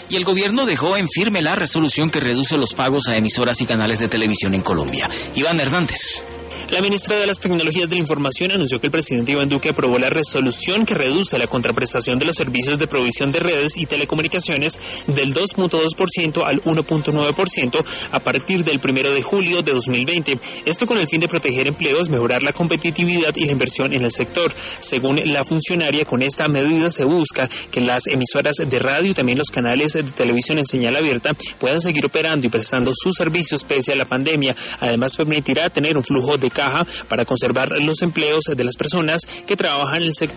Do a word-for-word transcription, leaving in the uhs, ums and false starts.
y el gobierno dejó en firme la resolución que reduce los pagos a emisoras y canales de televisión en Colombia. Iván Hernández. La ministra de las Tecnologías de la Información anunció que el presidente Iván Duque aprobó la resolución que reduce la contraprestación de los servicios de provisión de redes y telecomunicaciones del dos punto dos por ciento al uno punto nueve por ciento a partir del primero de julio de dos mil veinte. Esto con el fin de proteger empleos, mejorar la competitividad y la inversión en el sector. Según la funcionaria, con esta medida se busca que las emisoras de radio y también los canales de televisión en señal abierta puedan seguir operando y prestando sus servicios pese a la pandemia. Además, permitirá tener un flujo de caja para conservar los empleos de las personas que trabajan en el sector